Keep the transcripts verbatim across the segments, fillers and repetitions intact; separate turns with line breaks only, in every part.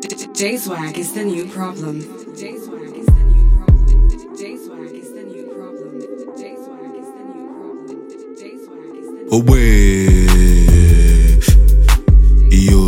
J-Swag is the new problem. J-Swag is the new problem. J-Swag is the new problem. J-Swag is the new problem. J-Swag is the new
Oh wait, yo.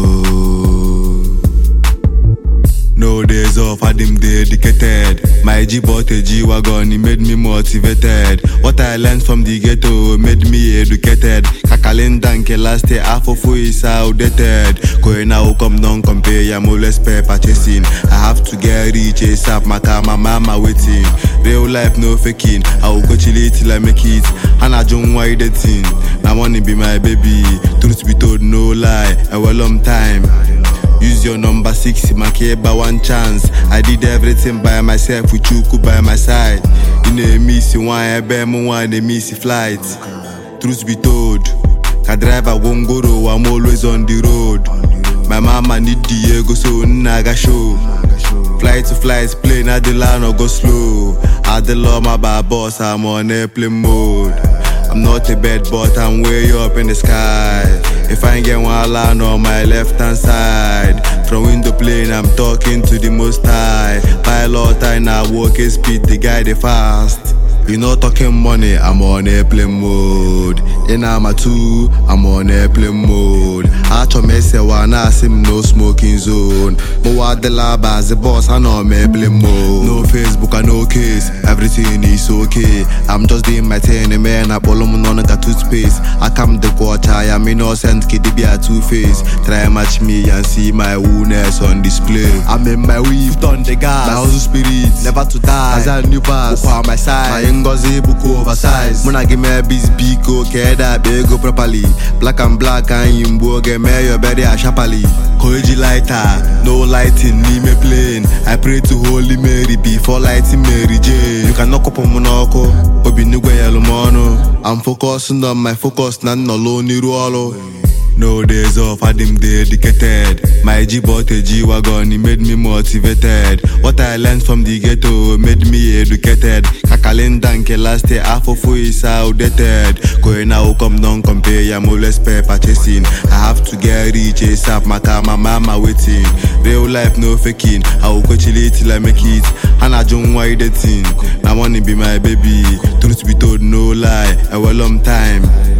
No days off, I them dedicated. My G bought a G-Wagon, he made me motivated. What I learned from the ghetto made me educated. Kakalinda nke last year, half of who is outdated. Going now, come down, compare, I'm always paper chasing. I have to get rich, ASAP, my car, my mama waiting. Real life, no faking. I will go chill it till I make it. And I don't why the thing. I wanna be my baby. Truth be told, no lie. A well long time. Use your number six, my care by one chance. I did everything by myself with you by my side. You know miss one, I bear more one, they miss flight. Truth be told, I drive a Gongoro, I'm always on the road. My mama need Diego, so naga show. Fly to flight, plane at the line or go slow. At the law, my bad boss, I'm on airplane mode. I'm not a bad but I'm way up in the sky. If I ain't get one line on my left hand side. From window plane I'm talking to the most high. Pilot I now walk and speed, the guy they fast. You know talking money, I'm on airplane mode. In I'm a two, I'm on airplane mode. I to me say one asim no smoking zone. But what the lab as the boss, I know I'm airplane mode. No Facebook, I no case, everything is okay. I'm just doing my thing, man. I pull on on a toothpaste. I come the quarter, I'm innocent, kid be a two face. Try match me and see my woundness on display. I'm in my weave, done the gas. My house spirit, never to die. As I new pass, on my side. Ngozi buku oversize. Muna give me a biz biko, keda bego properly. Black and black and yimbo get me your body a sharply. Koji lighter, no lighting, me me plane. I pray to Holy Mary before lighting Mary Jane. You can knock up on monoko, obi nugwe yalumono. I'm focusing on my focus, nan no lo ni ruolo. No days off, I them dedicated. My G bought a G-Wagon, he made me motivated. What I learned from the ghetto made me educated. Kakalinda nke last year, half of who is outdated. Going now, come down, compare, I'm always paper chasing. I have to get rich, ASAP, my car, my mama waiting. Real life, no faking. I will go chill it till I make it. And I don't why the thing. I wanna be my baby. Truth be told, no lie. A well long time.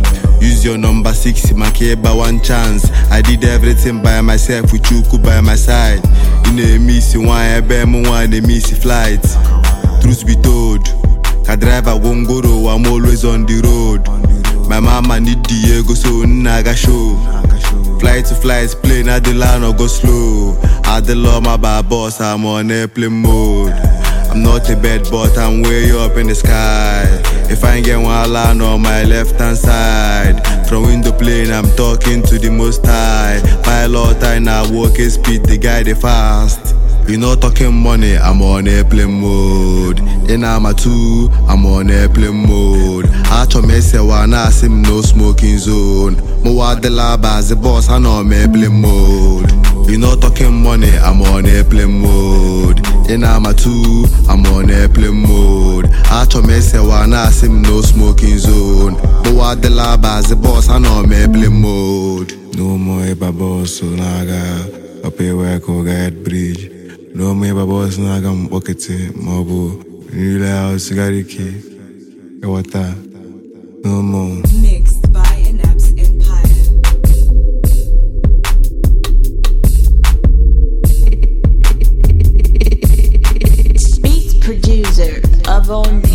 Use your number six, my care by one chance. I did everything by myself with you by my side. You know miss one, I bear more one, they miss flight. Truth be told, I drive a Gongoro, I'm always on the road. My mama need Diego, so naga show. Fly to flight, plane at the line or go slow. At the law, my bad boss, I'm on airplane mode. I'm not a bad but I'm way up in the sky. If I ain't get one line on my left hand side. From window plane I'm talking to the most high. Pilot I now walk and speed, the guy they fast. You know talking money, I'm on airplane mode. In I'm a two, I'm on airplane mode. I to me say one asim no smoking zone. Mo what the lab as the boss, I know I'm airplane mode. You know talking money, I'm on airplane mode. In I'm a two, I'm on airplane mode. I to me say one asim no smoking zone. Mo what the lab as the boss, I know I'm airplane mode.
No more eba boss, so naga up a work or get bridge. No more eba boss, naga mbokete mobo. Nila house cigariki, e wata. No more.
Mixed by Inaps Empire.
Beats producer of all